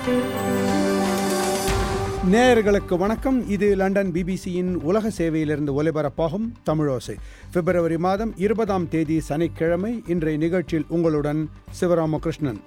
நேயர்களுக்கு வணக்கம். இது லண்டன் பிபிசியின் உலக சேவையிலிருந்து ஒலிபரப்பாகும் தமிழோசை. பிப்ரவரி மாதம் 20ஆம் தேதி சனிக்கிழமை. இன்றைய நிகழ்ச்சியில் உங்களுடன் சிவராமகிருஷ்ணன்.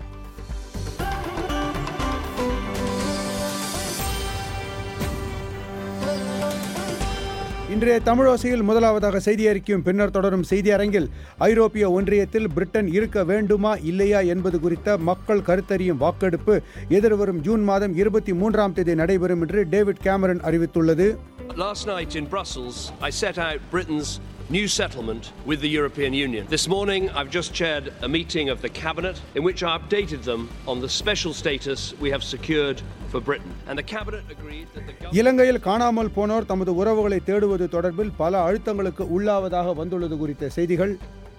இன்றைய தமிழோசையில் முதலாவதாக செய்தி அறிக்கையும் பின்னர் தொடரும் செய்தி அரங்கில் ஐரோப்பிய ஒன்றியத்தில் பிரிட்டன் இருக்க வேண்டுமா இல்லையா என்பது குறித்த மக்கள் கருத்தறியும் வாக்கெடுப்பு எதிர்வரும் ஜூன் மாதம் 23ஆம் தேதி நடைபெறும் என்று டேவிட் கேமரன் அறிவித்துள்ளது. Last night in Brussels, I set out Britain's new settlement with the European Union. This morning, I've just chaired a meeting of the Cabinet in which I updated them on the special status we have secured for Britain. And the Cabinet agreed that the government... இலங்கையில் காணாமல் போனோர் தமது உறவுகளை தேடுவது தொடர்பில் பல அழுத்தங்களுக்கு உள்ளாவதாக வந்துள்ளது குறித்த செய்திகள்.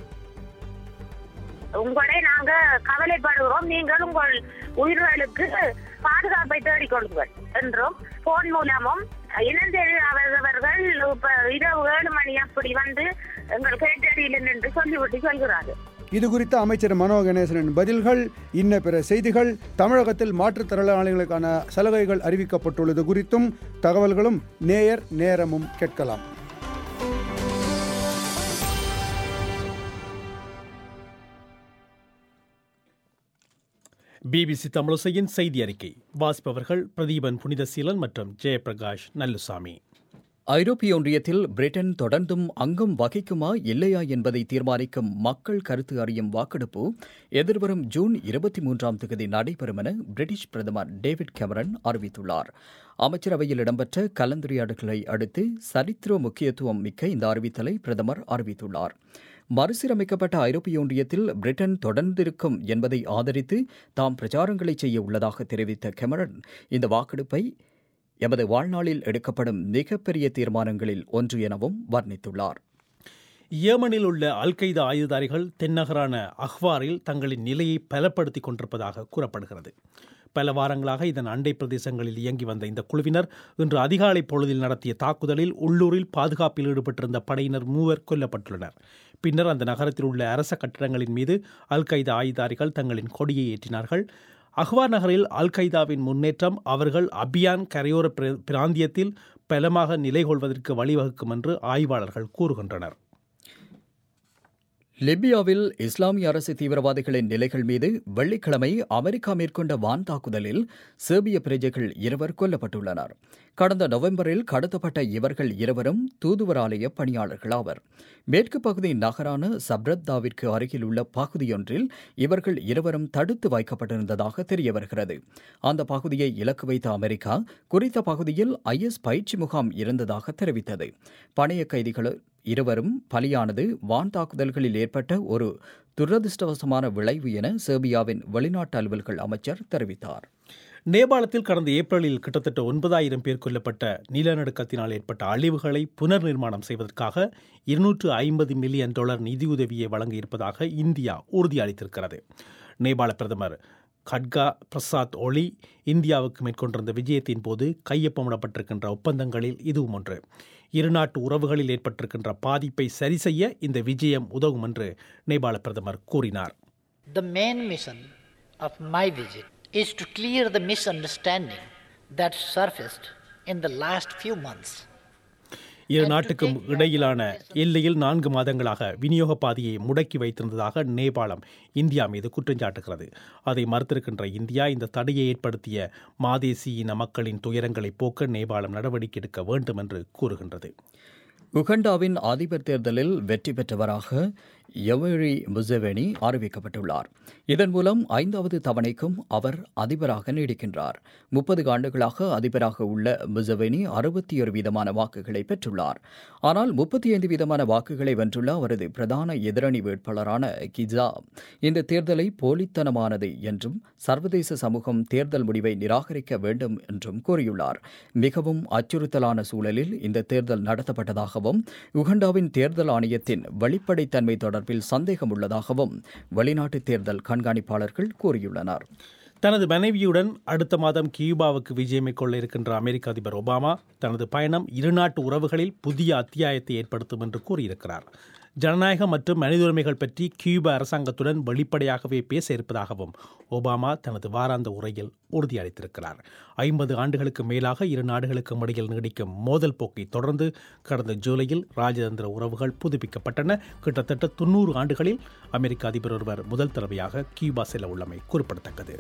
உங்களை நாங்க கவலைப்படுகிறோம், நீங்கள் உங்கள் உயிர்களுக்கு பாதுகாப்பை தேடிக்கொள்ளுங்கள் என்றும் போன் மூலமும் இனந்தெரியாதவர்கள் இப்ப இரவு 7 மணி அப்படி வந்து எங்கள் கேட்டறியில் நின்று சொல்லிவிட்டு சொல்கிறார்கள். இது குறித்து அமைச்சர் மனோ கணேசனின் பதில்கள், இன்ன பிற செய்திகள், தமிழகத்தில் மாற்றுத்திறனாளிகளுக்கான சலுகைகள் அறிவிக்கப்பட்டுள்ளது குறித்தும் தகவல்களும் நேயர் நேரமும் கேட்கலாம். பிபிசி தமிழோசையின் செய்தி அறிக்கை வாசிப்பவர்கள் பிரதீபன் புனிதசீலன் மற்றும் ஜெயபிரகாஷ் நல்லுசாமி. ஐரோப்பிய ஒன்றியத்தில் பிரிட்டன் தொடர்ந்தும் அங்கம் வகிக்குமா இல்லையா என்பதை தீர்மானிக்கும் மக்கள் கருத்து அறியும் வாக்கெடுப்பு எதிர்வரும் ஜூன் 23ஆம் தேதி நடைபெறும் என பிரிட்டிஷ் பிரதமர் டேவிட் கேமரன் அறிவித்துள்ளார். அமைச்சரவையில் இடம்பெற்ற கலந்துரையாடல்களை அடுத்து சரித்திர முக்கியத்துவம் மிக்க இந்த அறிவித்தலை பிரதமர் அறிவித்துள்ளார். மறுசீரமைக்கப்பட்ட ஐரோப்பிய ஒன்றியத்தில் பிரிட்டன் தொடர்ந்திருக்கும் என்பதை ஆதரித்து தாம் பிரச்சாரங்களை செய்ய உள்ளதாக தெரிவித்த கேமரன், இந்த வாக்கெடுப்பை எமது வாழ்நாளில் எடுக்கப்படும் மிகப்பெரிய தீர்மானங்களில் ஒன்று எனவும் வர்ணித்துள்ளார். ஏமனில் உள்ள அல்-கய்தா ஆயுததாரிகள் தென்னகரான அஹ்வாரில் தங்களின் நிலையை பலப்படுத்திக் கொண்டிருப்பதாக கூறப்படுகிறது. பல வாரங்களாக இதன் அண்டை பிரதேசங்களில் இயங்கி வந்த இந்த குழுவினர் இன்று அதிகாலை பொழுதில் நடத்திய தாக்குதலில் உள்ளூரில் பாதுகாப்பில் ஈடுபட்டிருந்த படையினர் 3 கொல்லப்பட்டுள்ளனர். பின்னர் அந்த நகரத்தில் உள்ள அரச கட்டிடங்களின் மீது அல்-கய்தா ஆயுததாரிகள் தங்களின் கொடியை ஏற்றினார்கள். அஹ்வார் நகரில் அல்-கய்தாவின் முன்னேற்றம் அவர்கள் அபியான் கரையோர பிராந்தியத்தில் பலமாக நிலை கொள்வதற்கு வழிவகுக்கும் என்று ஆய்வாளர்கள் கூறுகின்றனர். லிபியாவில் இஸ்லாமிய அரசு தீவிரவாதிகளின் நிலைகள் மீது வெள்ளிக்கிழமை அமெரிக்கா மேற்கொண்ட வான் தாக்குதலில் சேர்பிய பிரஜைகள் 2 கொல்லப்பட்டுள்ளனர். கடந்த நவம்பரில் கடத்தப்பட்ட இவர்கள் 2 தூதுவர் ஆலய பணியாளர்கள் ஆவர். மேற்கு பகுதி நகரான சப்ரத்தாவிற்கு அருகில் உள்ள பகுதியொன்றில் இவர்கள் 2 தடுத்து வைக்கப்பட்டிருந்ததாக தெரிய வருகிறது. அந்த பகுதியை இலக்கு வைத்த அமெரிக்கா குறித்த பகுதியில் IS பயிற்சி முகாம் இருந்ததாக தெரிவித்தது. பணைய கைதிகள் 2 பலியானது வான் தாக்குதல்களில் ஏற்பட்ட ஒரு துரதிருஷ்டவசமான விளைவு என சேர்பியாவின் வெளிநாட்டு அலுவல்கள் அமைச்சர் தெரிவித்தார். நேபாளத்தில் கடந்த ஏப்ரலில் கிட்டத்தட்ட 9,000 பேர் கொல்லப்பட்ட நிலநடுக்கத்தினால் ஏற்பட்ட அழிவுகளை புனர் நிர்மாணம் செய்வதற்காக $250 மில்லியன் நிதியுதவியை வழங்க இருப்பதாக இந்தியா உறுதியளித்திருக்கிறது. நேபாள பிரதமர் கட்கா பிரசாத் ஒலி இந்தியாவுக்கு மேற்கொண்டிருந்த விஜயத்தின் போது கையொப்பமிடப்பட்டிருக்கின்ற ஒப்பந்தங்களில் இதுவும் ஒன்று. இருநாட்டு உறவுகளில் ஏற்பட்டிருக்கின்ற பாதிப்பை சரி செய்ய இந்த விஜயம் உதவும் என்று நேபாள பிரதமர் கூறினார். The main mission of my visit is to clear the misunderstanding that surfaced in the last few months. இரு நாட்டுக்கும் இடையிலான எல்லையில் 4 மாதங்களாக விநியோக பாதையை முடக்கி வைத்திருந்ததாக நேபாளம் இந்தியா மீது குற்றஞ்சாட்டுகிறது. அதை மறுத்திருக்கின்ற இந்தியா இந்த தடையை ஏற்படுத்திய மாதேசி இன மக்களின் துயரங்களை போக்க நேபாளம் நடவடிக்கை எடுக்க வேண்டும் என்று கூறுகின்றது. உகண்டாவின் அதிபர் தேர்தலில் வெற்றி பெற்றவராக யவரி முசேவேனி அறிவிக்கப்பட்டுள்ளார். இதன் மூலம் 5வது தவணைக்கும் அவர் அதிபராக நீடிக்கின்றார். 30 ஆண்டுகளாக அதிபராக உள்ள முசேவேனி 61% வாக்குகளை பெற்றுள்ளார். ஆனால் 35% வாக்குகளை வென்றுள்ள அவரது பிரதான எதிரணி வேட்பாளரான கிஜா இந்த தேர்தலை போலித்தனமானது என்றும் சர்வதேச சமூகம் தேர்தல் முடிவை நிராகரிக்க வேண்டும் என்றும் கூறியுள்ளார். மிகவும் அச்சுறுத்தலான சூழலில் இந்த தேர்தல் நடத்தப்பட்டதாகவும் உகண்டாவின் தேர்தல் ஆணையத்தின் வெளிப்படைத்தன்மை தொடர்பில் சந்தேகம் உள்ளதாகவும் வெளிநாட்டு தேர்தல் கண்காணிப்பாளர்கள் கூறியுள்ளனர். தனது மனைவியுடன் அடுத்த மாதம் கியூபாவுக்கு விஜயம் மேற்கொள்ள இருக்கின்ற அமெரிக்க அதிபர் ஒபாமா தனது பயணம் இருநாட்டு உறவுகளில் புதிய அத்தியாயத்தை ஏற்படுத்தும் என்று கூறியிருக்கிறார். ஜனநாயகம் மற்றும் மனித உரிமைகள் பற்றி கியூபா அரசாங்கத்துடன் வெளிப்படையாகவே பேச இருப்பதாகவும் ஒபாமா தனது வாராந்த உரையில் உறுதியளித்திருக்கிறார். 50 ஆண்டுகளுக்கு மேலாக இரு நாடுகளுக்கும் இடையில் நீடிக்கும் மோதல் போக்கை தொடர்ந்து கடந்த ஜூலையில் ராஜதந்திர உறவுகள் புதுப்பிக்கப்பட்டன. கிட்டத்தட்ட 90 ஆண்டுகளில் அமெரிக்க அதிபர் ஒருவர் முதல் தடவையாக கியூபா செல்ல உள்ளமை குறிப்பிடத்தக்கது.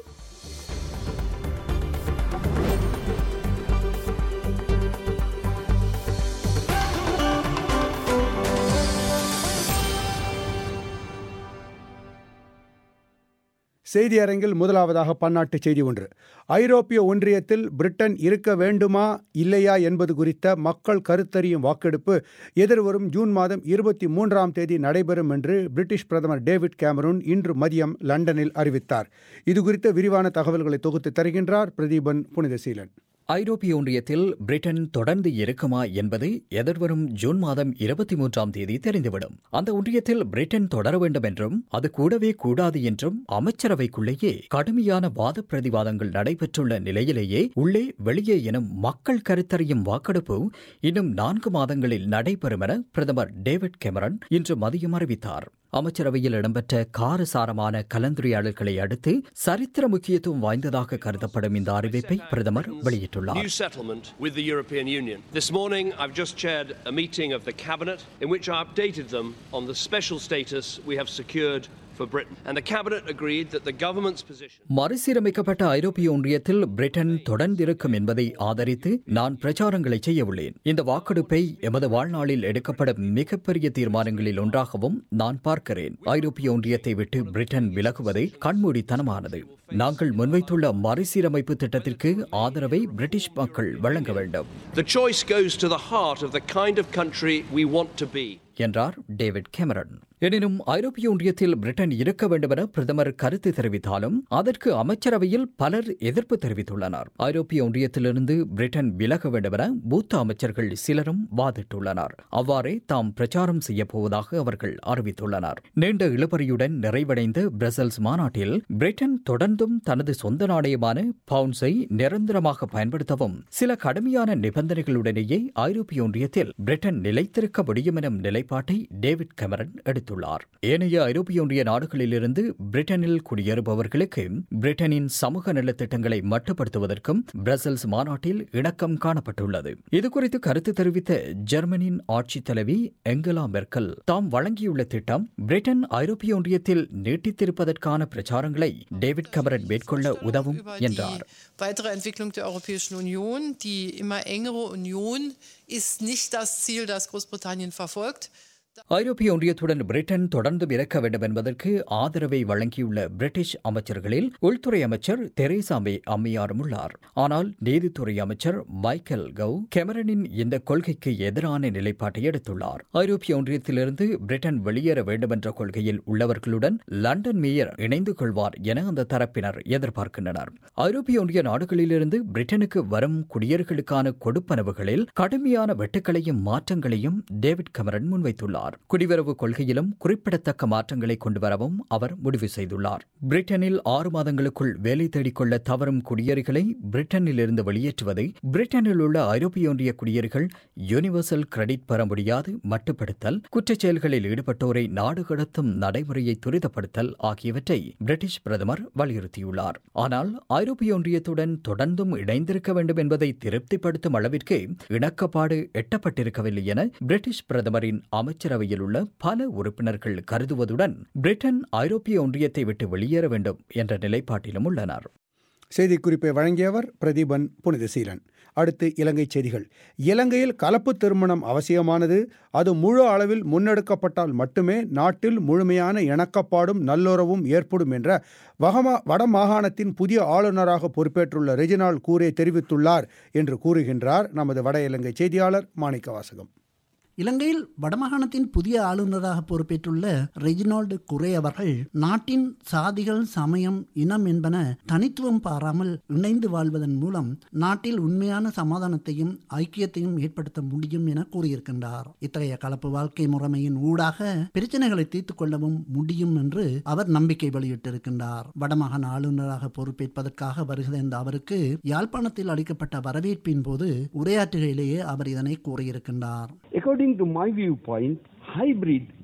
செய்தி அரங்கில் முதலாவதாக பன்னாட்டு செய்தி ஒன்று. ஐரோப்பிய ஒன்றியத்தில் பிரிட்டன் இருக்க வேண்டுமா இல்லையா என்பது குறித்த மக்கள் கருத்தறியும் வாக்கெடுப்பு எதிர்வரும் ஜூன் மாதம் 23ஆம் தேதி நடைபெறும் என்று பிரிட்டிஷ் பிரதமர் டேவிட் கேமரூன் இன்று மதியம் லண்டனில் அறிவித்தார். இதுகுறித்த விரிவான தகவல்களை தொகுத்து தருகின்றார் பிரதீபன் புனிதசீலன். ஐரோப்பிய ஒன்றியத்தில் பிரிட்டன் தொடர்ந்து இருக்குமா என்பது எதிர்வரும் ஜூன் மாதம் 23ஆம் தேதி தெரிந்துவிடும். அந்த ஒன்றியத்தில் பிரிட்டன் தொடர வேண்டும் என்றும் அது கூடவே கூடாது என்றும் அமைச்சரவைக்குள்ளேயே கடுமையான வாத பிரதிவாதங்கள் நடைபெற்றுள்ள நிலையிலேயே உள்ளே வெளியே எனும் மக்கள் கருத்தறியும் வாக்கெடுப்பு இன்னும் 4 மாதங்களில் நடைபெறும் என பிரதமர் டேவிட் கேமரன் இன்று மதியம் அறிவித்தார். அமைச்சரவையில் இடம்பெற்ற காரசாரமான கலந்துரையாடல்களை அடுத்து சரித்திர முக்கியத்துவம் வாய்ந்ததாக கருதப்படும் இந்த அறிவிப்பை பிரதமர் வெளியிட்டுள்ளார். New settlement with the European Union. This morning I've just chaired a meeting of the Cabinet in which I updated them on the special status we have secured for Britain. And the Cabinet agreed that the government's position. மறுசீரமைக்கப்பட்ட ஐரோப்பிய ஒன்றியத்தில் Britain தொடர்ந்திருக்கும் என்பதை ஆதரித்து நான் பிரச்சாரங்களை செய்ய உள்ளேன். இந்த வாக்கெடுப்பை எமது வாழ்நாளில் எடுக்கப்படும் மிகப்பெரிய தீர்மானங்களில் ஒன்றாகவும் நான் பார்க்கிறேன். ஐரோப்பிய ஒன்றியத்தை விட்டு பிரிட்டன் விலகுவது கண்மூடித்தனமானது. நாங்கள் முன்வைத்துள்ள மறுசீரமைப்பு திட்டத்திற்கு ஆதரவை பிரிட்டிஷ் மக்கள் வழங்க வேண்டும். The choice goes to the heart of the kind of country we want to be. என்றார் டேவிட் கேமரன். எனினும் ஐரோப்பிய ஒன்றியத்தில் பிரிட்டன் இருக்க வேண்டும் என பிரதமர் கருத்து தெரிவித்தாலும் அதற்கு அமைச்சரவையில் பலர் எதிர்ப்பு தெரிவித்துள்ளனர். ஐரோப்பிய ஒன்றியத்திலிருந்து பிரிட்டன் விலக வேண்டும் என மூத்த அமைச்சர்கள் சிலரும் வாதிட்டுள்ளனர். அவ்வாறே தாம் பிரச்சாரம் செய்யப்போவதாக அவர்கள் அறிவித்துள்ளனர். நீண்ட இழுபறியுடன் நிறைவடைந்த பிரசல்ஸ் மாநாட்டில் பிரிட்டன் தொடர்ந்தும் தனது சொந்த நாணயமான பவுண்ட்ஸை நிரந்தரமாக பயன்படுத்தவும் சில கடுமையான நிபந்தனைகளுடனேயே ஐரோப்பிய ஒன்றியத்தில் பிரிட்டன் நிலைத்திருக்க முடியும் எனும் நிலைப்பாட்டை டேவிட் கேமரன் எடுத்துள்ளார். ஏனைய ஐரோப்பிய ஒன்றிய நாடுகளிலிருந்து பிரிட்டனில் குடியேறுபவர்களுக்கு பிரிட்டனின் சமூக நலத்திட்டங்களை மட்டுப்படுத்துவதற்கும் பிரசல்ஸ் மாநாட்டில் இணக்கம் காணப்பட்டுள்ளது. இதுகுறித்து கருத்து தெரிவித்த ஜெர்மனியின் ஆட்சித் தலைவி ஏங்கலா மெர்க்கல் தாம் வழங்கியுள்ள திட்டம் பிரிட்டன் ஐரோப்பிய ஒன்றியத்தில் நீட்டித்திருப்பதற்கான பிரச்சாரங்களை டேவிட் கேமரன் மேற்கொள்ள உதவும் என்றார். Weitere Entwicklung der Europäischen Union, die immer engere Union ist nicht das Ziel, das Großbritannien verfolgt. ஐரோப்பிய ஒன்றியத்துடன் பிரிட்டன் தொடர்ந்து இருக்க வேண்டும் என்பதற்கு ஆதரவை வழங்கியுள்ள பிரிட்டிஷ் அமைச்சர்களில் உள்துறை அமைச்சர் தெரேசா மே அம்மையாரும் உள்ளார். ஆனால் நீதித்துறை அமைச்சர் மைக்கேல் கவ் கேமரனின் இந்த கொள்கைக்கு எதிரான நிலைப்பாட்டை எடுத்துள்ளார். ஐரோப்பிய ஒன்றியத்திலிருந்து பிரிட்டன் வெளியேற வேண்டும் என்ற கொள்கையில் உள்ளவர்களுடன் லண்டன் மேயர் இணைந்து கொள்வார் என அந்த தரப்பினர் எதிர்பார்க்கின்றனர். ஐரோப்பிய ஒன்றிய நாடுகளிலிருந்து பிரிட்டனுக்கு வரும் குடியேறுகளுக்கான கொடுப்பனவுகளில் கடுமையான வெட்டுக்களையும் மாற்றங்களையும் டேவிட் கேமரன் முன்வைத்துள்ளார். குடிவரவு கொள்கையிலும் குறிப்பிடத்தக்க மாற்றங்களை கொண்டுவரவும் அவர் முடிவு செய்துள்ளார். பிரிட்டனில் 6 மாதங்களுக்குள் வேலை தேடிக்கொள்ள தவறும் குடியேறிகளை பிரிட்டனில் இருந்து வெளியேற்றுவது, பிரிட்டனில் உள்ள ஐரோப்பிய ஒன்றிய குடியேறிகள் யூனிவர்சல் கிரெடிட் பெற முடியாது மட்டுப்படுத்தல், குற்றச் செயல்களில் ஈடுபட்டோரை நாடு கடத்தும் நடைமுறையை துரிதப்படுத்தல் ஆகியவற்றை பிரிட்டிஷ் பிரதமர் வலியுறுத்தியுள்ளார். ஆனால் ஐரோப்பிய ஒன்றியத்துடன் தொடர்ந்தும் இணைந்திருக்க வேண்டும் என்பதை திருப்திப்படுத்தும் அளவிற்கு இணக்கப்பாடு எட்டப்பட்டிருக்கவில்லை என பிரிட்டிஷ் பிரதமரின் அமைச்சரவையில் உள்ள பல உறுப்பினர்கள் கருதுவதுடன் பிரிட்டன் ஐரோப்பிய ஒன்றியத்தை விட்டு வெளியேற வேண்டும் என்ற நிலைப்பாட்டிலும் உள்ளனர். செய்திக்குறிப்பை வழங்கியவர் பிரதீபன் புனிதசீலன். அடுத்து இலங்கை செய்திகள். இலங்கையில் கலப்பு திருமணம் அவசியமானது. அது முழு அளவில் முன்னெடுக்கப்பட்டால் மட்டுமே நாட்டில் முழுமையான இணக்கப்பாடும் நல்லுறவும் ஏற்படும் என்ற வடமாகாணத்தின் புதிய ஆளுநராக பொறுப்பேற்றுள்ள ரெஜினால்ட் கூரே தெரிவித்துள்ளார் என்று கூறுகின்றார் நமது வட இலங்கை செய்தியாளர் மாணிக்கவாசகம். இலங்கையில் வடமாகாணத்தின் புதிய ஆளுநராக பொறுப்பேற்றுள்ள ரெஜினால்டு குரே அவர்கள் நாட்டின் சாதிகள், சமயம், இனம் என்பன தனித்துவம் பாராமல் இணைந்து வாழ்வதன் மூலம் நாட்டில் உண்மையான சமாதானத்தையும் ஐக்கியத்தையும் ஏற்படுத்த முடியும் என கூறியிருக்கின்றார். இத்தகைய கலப்பு வாழ்க்கை முறைமையின் ஊடாக பிரச்சனைகளை தீர்த்துக் கொள்ளவும் முடியும் என்று அவர் நம்பிக்கை வெளியிட்டிருக்கின்றார். வடமாகாண ஆளுநராக பொறுப்பேற்பதற்காக வருகின்ற அவருக்கு யாழ்ப்பாணத்தில் அளிக்கப்பட்ட வரவேற்பின் போது உரையாற்றுகையிலேயே அவர் இதனை கூறியிருக்கின்றார். According to my viewpoint, hybrid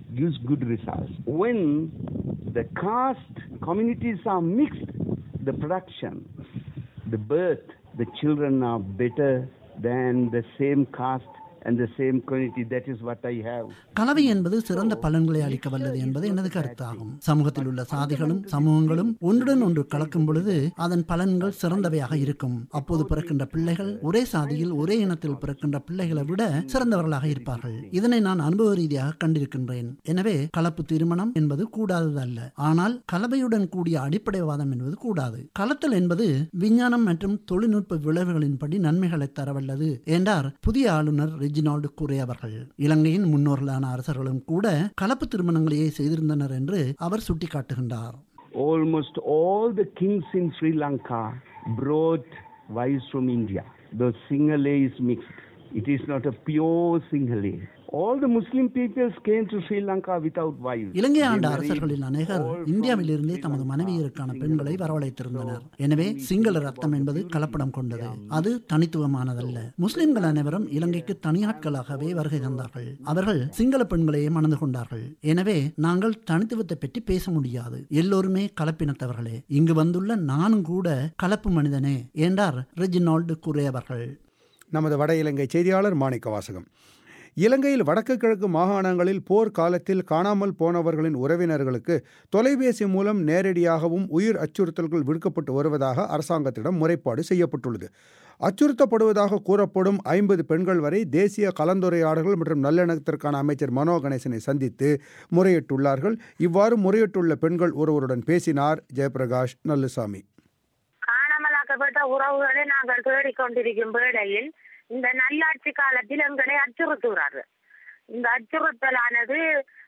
gives good results. When the caste communities are mixed, the production, the birth, the children are better than the same caste and the same community. That is what I have. கலவை என்பது சிறந்த பலன்களை அளிக்க வல்லது என்பது எனது கருத்தாகும். சமூகத்தில் உள்ள சாதிகளும் சமூகங்களும் ஒன்றுடன் ஒன்று கலக்கும் பொழுது அதன் பலன்கள் சிறந்தவையாக இருக்கும். அப்போது பிறக்கின்ற பிள்ளைகள் ஒரே சாதியில் ஒரே இனத்தில் பிறக்கின்ற பிள்ளைகளை விட சிறந்தவர்களாக இருப்பார்கள். இதனை நான் அனுபவ ரீதியாக கண்டிருக்கின்றேன். எனவே கலப்பு திருமணம் என்பது கூடாதது அல்ல. ஆனால் கலவையுடன் கூடிய அடிப்படைவாதம் என்பது கூடாது. கலத்தல் என்பது விஞ்ஞானம் மற்றும் தொழில்நுட்ப விளைவுகளின்படி நன்மைகளை தரவல்லது என்றார் புதிய ஆளுநர் ரெஜினால்டு குரே அவர்கள். இலங்கையின் முன்னோர்களான அரசர்களும் கூட கலப்பு திருமணங்களையே செய்திருந்தனர் என்று அவர் சுட்டிக்காட்டுகின்றார். Almost all the kings in Sri Lanka brought wives from India. The Sinhala is mixed. It is not a pure Sinhala. All the Muslim peoples came to Sri Lanka without wives. இலங்கை ஆண்ட அரசர்களில் அநேகர் இந்தியாவிலிருந்தே தமது மனைவியருக்கான பெண்களை வரவழைத்திருந்தனர். எனவே சிங்கள ரத்தம் என்பது கலப்படம் கொண்டது. அது தனித்துவமானதல்ல. முஸ்லிம்கள் அனைவரும் இலங்கைக்கு தனியாட்களாகவே வருகை தந்தார்கள். அவர்கள் சிங்கள பெண்களையே மணந்து கொண்டார்கள். எனவே நாங்கள் தனித்துவத்தை பற்றி பேச முடியாது. எல்லோருமே கலப்பினத்தவர்களே. இங்கு வந்துள்ள நானும் கூட கலப்பு மனிதனே என்றார் ரெஜினால்டு குரே அவர்கள். நமது வட இலங்கை செய்தியாளர் மாணிக்க வாசகம். இலங்கையில் வடக்கு கிழக்கு மாகாணங்களில் போர் காலத்தில் காணாமல் போனவர்களின் உறவினர்களுக்கு தொலைபேசி மூலம் நேரடியாகவும் உயிர் அச்சுறுத்தல்கள் விடுக்கப்பட்டு வருவதாக அரசாங்கத்திடம் முறைப்பாடு செய்யப்பட்டுள்ளது. அச்சுறுத்தப்படுவதாக கூறப்படும் 50 பெண்கள் வரை தேசிய கலந்துரையாடல்கள் மற்றும் நல்லிணக்கத்திற்கான அமைச்சர் மனோ கணேசனை சந்தித்து முறையிட்டுள்ளார்கள். இவ்வாறு முறையிட்டுள்ள பெண்கள் ஒருவருடன் பேசினார் ஜெயபிரகாஷ் நல்லுசாமி. காணாமலாக்கப்பட்ட உறவுகளை நாங்கள் தேடிக்கொண்டிருக்கும் வேளையில் இந்த நல்லாட்சி காலத்தில் எங்களை அச்சுறுத்துகிறார்கள். இந்த அச்சுறுத்தலானது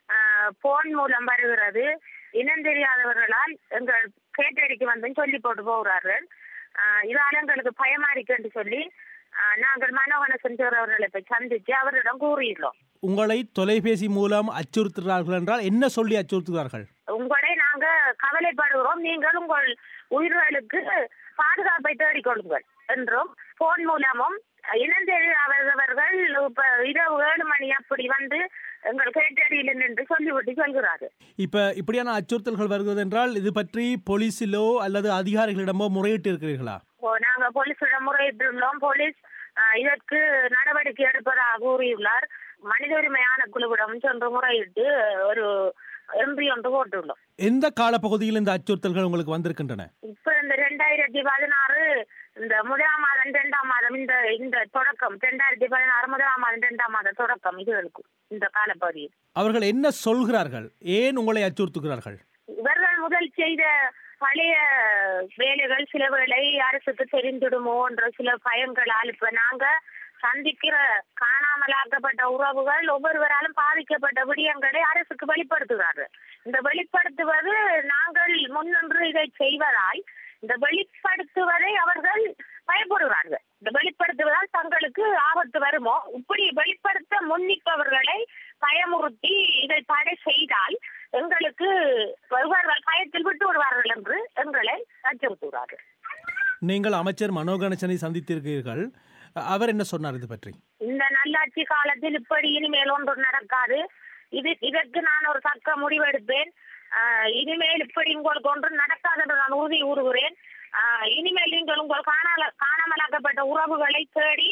போன் மூலம் வருகிறது. இனம் தெரியாதவர்களால் எங்கள் கேட்டடிக்கு வந்து சொல்லி போட்டு போகிறார்கள். இதால் எங்களுக்கு பயமா இருக்கு என்று சொல்லி நாங்கள் மனோகணேசன் அவர்களை போய் சந்தித்து அவரிடம் கூறியுள்ளோம். உங்களை தொலைபேசி மூலம் அச்சுறுத்துகிறார்கள் என்றால் என்ன சொல்லி அச்சுறுத்துகிறார்கள்? உங்களை நாங்க கவலைப்படுகிறோம், நீங்கள் உங்கள் உயிர்களுக்கு பாதுகாப்பை தேடிக்கொள்ளுங்கள் என்றும் போன் மூலமும் இனந்தெரியாதவர்கள் இப்ப இரவு 7 மணி அப்படி வந்து எங்கள் கேட்டடியில் நின்று சொல்லிவிட்டு சொல்கிறார்கள். இப்படியான அச்சுறுத்தல்கள் வருகிறது என்றால் இது பற்றி போலீஸிலோ அல்லது அதிகாரிகளிடமோ முறையிட்டு இருக்கிறீர்களா? நாங்க போலீஸிடம் முறையிட்டுள்ளோம். போலீஸ் இதற்கு நடவடிக்கை எடுப்பதாக கூறியுள்ளார். மனித உரிமை ஆணைக்குழுவிடம் சென்று முறையிட்டு ஒரு எம்பி ஒன்று போட்டுள்ளோம். எந்த காலப்பகுதியில் இந்த அச்சுறுத்தல்கள் உங்களுக்கு வந்திருக்கின்றன? இப்ப இந்த 2016 இந்த 1ஆம் மாதம் 2ஆம் மாதம் இந்த தொடக்கம் 2016 1ஆம் மாதம் 2ஆம் மாதம் தொடக்கம் இதுகளுக்கு இந்த காலப்பகுதியில் அவர்கள் என்ன சொல்கிறார்கள்? ஏன் உங்களை அச்சுறுத்துகிறார்கள்? இவர்கள் முதல் செய்த பழைய வேலைகள் சில வேளை அரசுக்கு தெரிந்துடுமோ என்ற சில பயங்களால் இப்ப நாங்க சந்திக்கிற காணாமலாக்கப்பட்ட உறவுகள் ஒவ்வொருவராலும் பாதிக்கப்பட்ட விடயங்களை அரசுக்கு வெளிப்படுத்துகிறார்கள். இந்த வெளிப்படுத்துவது நாங்கள் முன்னின்று இதை செய்வதால் இந்த வெளிப்படுத்துவதை அவர்கள் பயப்படுகிறார்கள். இந்த வெளிப்படுத்துவதால் தங்களுக்கு ஆபத்து வருமோ, இப்படி வெளிப்படுத்த முன்னிப்பவர்களை பயமுறுத்தி இதை தடை செய்தால் எங்களுக்கு பயத்தில் விட்டு விடுவார்கள் என்று எங்களை அச்சுறுத்துகிறார்கள். நீங்கள் அமைச்சர் மனோ கணேசனை சந்தித்திருக்கிறீர்கள். அவர் என்ன சொன்னார் இது பற்றி? இந்த நல்லாட்சி காலத்தில் இப்படி இனிமேல் ஒன்று நடக்காது. இதற்கு நான் ஒரு தக்க முடிவெடுப்பேன். இனிமேல் இப்படி உங்களுக்கு ஒன்று நடக்காது என்று நான் உறுதி கூறுகிறேன். இனிமேல் நீங்கள் உங்கள் காணாமலாக்கப்பட்ட உறவுகளை தேடி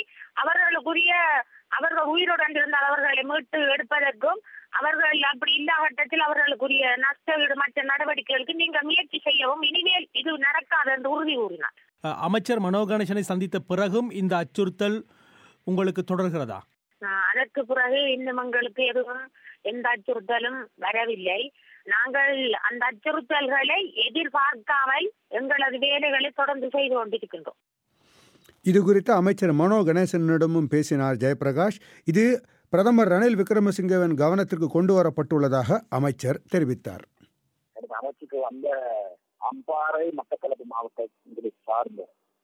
அவர்கள் உயிருடன் இருந்தால் அவர்களை மீட்டு எடுப்பதற்கும் அவர்கள் அப்படி இல்லாகட்டத்தில் அவர்களுக்குரிய நஷ்டஈடு மற்ற நடவடிக்கைகளுக்கு நீங்கள் முயற்சி செய்யவும் இனிமேல் இது நடக்காது என்று உறுதி கூறினார். அமைச்சர் மனோ கணேசனை சந்தித்த பிறகும் இந்த அச்சுறுத்தல் உங்களுக்கு தொடர்கிறதா? அதற்கு பிறகு இன்னும் எங்களுக்கு எதுவும் எந்த அச்சுறுத்தலும் வரவில்லை. நாங்கள் அந்த அச்சுறுத்தல்களை எதிர்பார்க்காமல் எங்களது வேலைகளை தொடர்ந்து செய்து கொண்டிருக்கின்றோம். இது குறித்து அமைச்சர் மனோ கணேசனிடமும் பேசினார் ஜெயபிரகாஷ். இது பிரதமர் ரணில் விக்ரமசிங்கவின் கவனத்திற்கு கொண்டு வரப்பட்டுள்ளதாக அமைச்சர் தெரிவித்தார். அமைச்சுக்கு வந்த அம்பாறை மட்டக்களப்பு மாவட்டத்தை சார்ந்த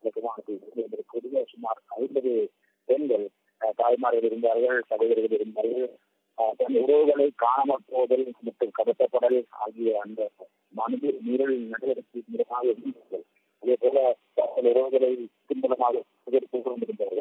சுமார் 50 பெண்கள் தாய்மார்கள் இருந்தார்கள், சகோதரர்கள் இருந்தார்கள். தன் உறவுகளை காணாமல் போதல் மற்றும் கடத்தப்படல் ஆகிய அந்த மனித மீறல் நடவடிக்கையாக இருந்தார்கள். அதே போல தங்கள் உறவுகளை பின்பலமாக கொண்டிருந்தார்கள்.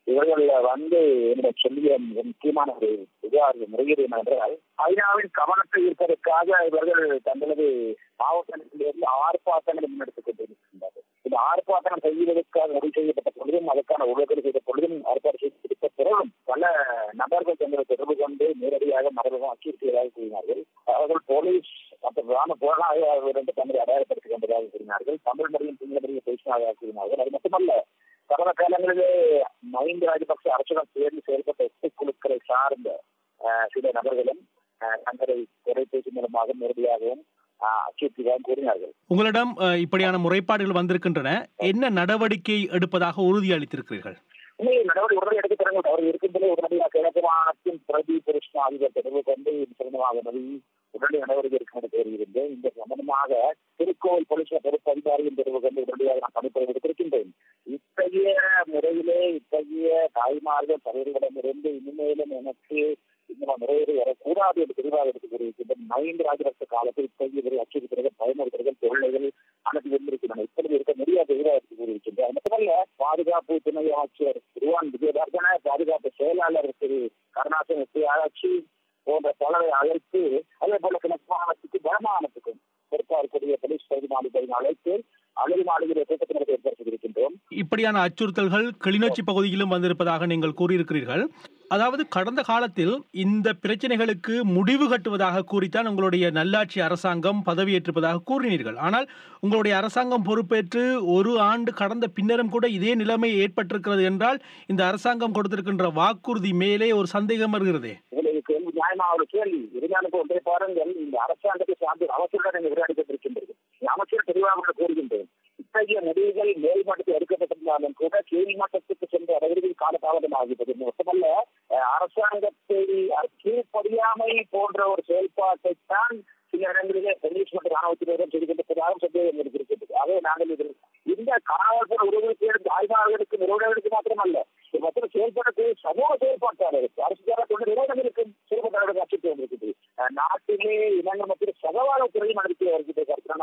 இவர்கள் என்னுடைய சொல்லிய முக்கியமான ஒரு முறையீடு என்னவென்றால், ஐநாவின் கவனத்தை ஈர்ப்பதற்காக இவர்கள் தங்களது மாவட்டங்களிலிருந்து ஆர்ப்பாட்டங்களை முன்னெடுத்துக் கொண்டிருக்கின்றார்கள். இந்த ஆர்ப்பாட்டம் செய்வதற்காக முடிவு செய்யப்பட்ட பொழுதும், அதற்கான உதவி செய்த பொழுதும், ஆர்ப்பாட்டம் செய்த பிறகும் பல நபர்கள் தங்களை தொடர்பு கொண்டு நேரடியாக மரபகம் அச்சுறுத்தியதாக கூறினார்கள். அவர்கள் போலீஸ் மற்றும் ராணுவ போராளிகளிடம் தங்களை அடையாளப்படுத்திக் கொண்டதாக கூறினார்கள். தமிழ் மொழியும் சிங்கள மொழியும் பேசினதாக கூறினார்கள். அது மட்டுமல்ல, கடந்த காலங்களிலே மஹிந்த ராஜபக்ச அரசுடன் சேர்ந்து செயல்பட்ட 8 குழுக்களை சார்ந்த சில நபர்களும் தங்களை தொலைபேசி மூலமாக நேரடியாகவும் அச்சுறுத்தியதாக கூறினார்கள். உங்களிடம் இப்படியான முறைப்பாடுகள் வந்திருக்கின்றன, என்ன நடவடிக்கை எடுப்பதாக உறுதியளித்திருக்கிறீர்கள்? நடவடிக்கை எடுக்கப்பட்ட அவர்கள் இருக்கின்றன. உடனடியாக கிழக்கு மாகாணத்தின் பிரதி கிருஷ்ணா அதிபர் தொடர்பு கொண்டு சிறந்தமாக உடனடி நடவடிக்கை எடுக்கும் என்று கூறியிருந்தேன். இந்த சம்பந்தமாக திருக்கோவில் போலீஸ் பொறுப்பு அதிகாரியின் தொடர்பு கொண்டு உடனடியாக நான் பணிப்பை எடுத்திருக்கின்றேன். இத்தகைய முறையிலே இத்தகைய தாய்மார்கள் தலைவர்களிடமிருந்து இனிமேலும் எனக்கு இந்த முறையீடு வரக்கூடாது என்று தெளிவாக எடுத்துக் கூறியிருக்கின்றன. மஹிந்த ராஜபக்ச காலத்தில் இத்தகைய அச்சுறுத்தல்கள், பயமுறுத்தல்கள், தொழில்கள் அனைத்து இருந்திருக்கின்றன. இப்பொழுது இருக்க முடியாது தெளிவாக எடுத்துக் கூறியிருக்கின்றன. அது மட்டுமல்ல, பாதுகாப்பு துணை அமைச்சர் திருவான் விஜயவர்தன, பாதுகாப்பு செயலாளர் திரு கருணாசன் ஆட்சி போன்ற பலரை அழைத்து, அதே போல கிழக்கு மாகாணத்துக்கும் வடமாகாணத்துக்கும் பொறுப்பாளர்களுடைய போலீஸ் அதிகாரிகளின் அழைத்து அழகு மாளிகை கூட்டத்தினரை ஏற்படுத்தியிருக்கின்றோம். இப்படியான அச்சுறுத்தல்கள் கிளிநொச்சி பகுதியிலும் வந்திருப்பதாக நீங்கள் கூறியிருக்கிறீர்கள். அதாவது கடந்த காலத்தில் இந்த பிரச்சனைகளுக்கு முடிவு கட்டுவதாக கூறித்தான் உங்களுடைய நல்லாட்சி அரசாங்கம் பதவியேற்றிருப்பதாக கூறினீர்கள். ஆனால் உங்களுடைய அரசாங்கம் பொறுப்பேற்று 1 ஆண்டு கடந்த பின்னரும் கூட இதே நிலைமை ஏற்பட்டிருக்கிறது என்றால், இந்த அரசாங்கம் கொடுத்திருக்கின்ற வாக்குறுதி மேலே ஒரு சந்தேகம் வருகிறது. நியாயமாக ஒரு கேள்வி இருந்தாலும் ஒன்றை பாருங்கள், இந்த அரசாங்கத்தை சார்ந்து அமைச்சருடன் விளையாடிக்கொண்டிருக்கின்றது. அமைச்சர் தெளிவாக கூறுகின்றேன், இத்தகைய முடிவுகள் மேல்மட்டத்தில் எடுக்கப்பட்டிருந்தாலும் கூட கீழ்மட்டத்துக்கு சென்ற அளவிற்கு காலதாமதம் ஆகிறது. மட்டுமல்ல, அரசாங்கத்தை கீழ்ப்படியாமை போன்ற ஒரு செயல்பாட்டைத்தான் சில இடங்களிலே போலீஸ் மற்றும் ராணுவத்தினரும் செய்து கொண்டிருப்பதாக சந்தேகம் இருக்கிறது. ஆகவே நாங்கள் இந்த காவல்துறை உறவுகளுக்கு ஆய்வாளர்களுக்கு நிறுவனங்களுக்கு மாத்திரமல்ல, மற்றும் செயல்படக்கூடிய சமூக செயல்பாட்டாளருக்கு அரசு நிறுவனம் இருக்கும் செயல்பாட்டாளர்கள் அச்சுறுத்தி வந்திருக்கிறது. நாட்டிலே இனங்கள் மற்றும் சகவாழ்வுத்துறையும் நடத்தி வருகிறது.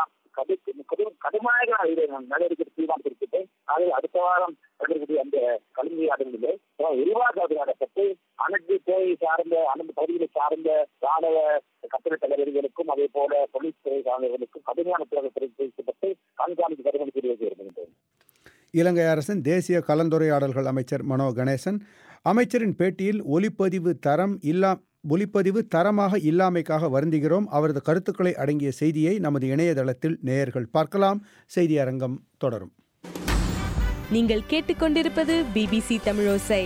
கடுமையாக நடவடிக்கை தீர்மானித்திருக்கிறேன். அதை அடுத்த வாரம் நடக்கக்கூடிய அந்த கல்வியாளர்களிலே விரிவாக அதிகாரப்பட்டு அனைத்து துறை சார்ந்த அனைத்து பகுதிகளை சார்ந்த ராணுவ கட்டளை தலைவர்களுக்கும் அதே போல போலீஸ் துறை சார்ந்தவர்களுக்கும் கடுமையான பிரிக்கப்பட்டு கண்காணிப்பு பரிமாற்றி வருகின்றனர். இலங்கை அரசின் தேசிய கலந்துரையாடல்கள் அமைச்சர் மனோ கணேசன் அமைச்சரின் பேட்டியில் ஒலிப்பதிவு தரமாக இல்லாமைக்காக வருந்துகிறோம். அவரது கருத்துக்களை அடங்கிய செய்தியை நமது இணையதளத்தில் நேயர்கள் பார்க்கலாம். செய்தி அரங்கம் தொடரும். நீங்கள் கேட்டுக்கொண்டிருப்பது பிபிசி தமிழோசை.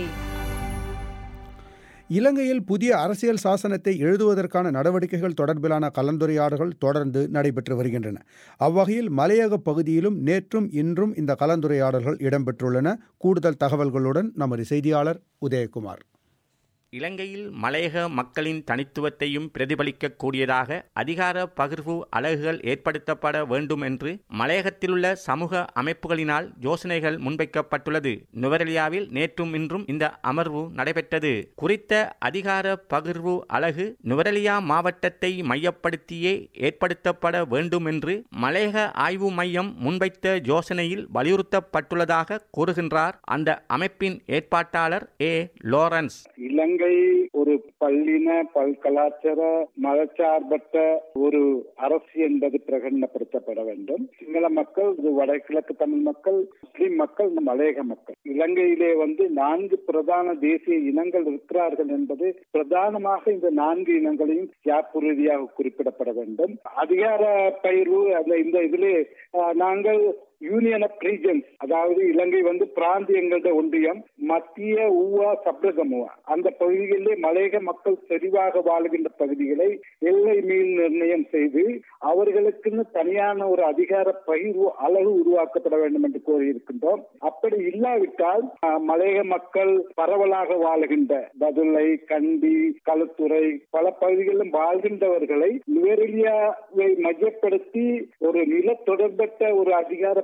இலங்கையில் புதிய அரசியல் சாசனத்தை எழுதுவதற்கான நடவடிக்கைகள் தொடர்பிலான கலந்துரையாடல்கள் தொடர்ந்து நடைபெற்று வருகின்றன. அவ்வகையில் மலையக பகுதியிலும் நேற்றும் இன்றும் இந்த கலந்துரையாடல்கள் இடம்பெற்றுள்ளன. கூடுதல் தகவல்களுடன் நமது செய்தியாளர் உதயகுமார். இலங்கையில் மலையக மக்களின் தனித்துவத்தையும் பிரதிபலிக்கக்கூடியதாக அதிகார பகிர்வு அலகுகள் ஏற்படுத்தப்பட வேண்டும் என்று மலையகத்திலுள்ள சமூக அமைப்புகளினால் யோசனைகள் முன்வைக்கப்பட்டுள்ளது. நுவரெலியாவில் நேற்றும் இன்றும் இந்த அமர்வு நடைபெற்றது. குறித்த அதிகார பகிர்வு அலகு நுவரெலியா மாவட்டத்தை மையப்படுத்தியே ஏற்படுத்தப்பட வேண்டும் என்று மலையக ஆய்வு மையம் முன்வைத்த யோசனையில் வலியுறுத்தப்பட்டுள்ளதாக கூறுகின்றார் அந்த அமைப்பின் ஏற்பாட்டாளர் லாரன்ஸ். இலங்கை ஒரு பல்லின பல்கலாச்சார மதச்சார்பற்ற ஒரு அரசு என்பது பிரகடனப்படுத்தப்பட வேண்டும். சிங்கள மக்கள், வடகிழக்கு தமிழ் மக்கள், முஸ்லிம் மக்கள், மலையக மக்கள். இலங்கையிலே 4 பிரதான தேசிய இனங்கள் இருக்கிறார்கள் என்பது பிரதானமாக இந்த 4 இனங்களையும் யாப்பு ரீதியாக குறிப்பிடப்பட வேண்டும். அதிகார பயிர்வு இந்த இதிலே நாங்கள் யூனியன் ஆஃப் ரீஜன்ஸ், அதாவது இலங்கை பிராந்தியங்களுடைய ஒன்றியம், மத்திய ஊவா சப்ரகமுவா அந்த பகுதிகளிலே மலையக மக்கள் செறிவாக வாழ்கின்ற பகுதிகளை எல்லை மீள் நிர்ணயம் செய்து அவர்களுக்குன்னு தனியான ஒரு அதிகார பகிர்வு அலகு உருவாக்கப்பட வேண்டும் என்று கோரியிருக்கின்றோம். அப்படி இல்லாவிட்டால் மலையக மக்கள் பரவலாக வாழ்கின்ற பதுளை, கண்டி, களுத்துறை பல பகுதிகளிலும் வாழ்கின்றவர்களை நுவரெலியாவை மையப்படுத்தி ஒரு நில தொடர்பற்ற ஒரு அதிகார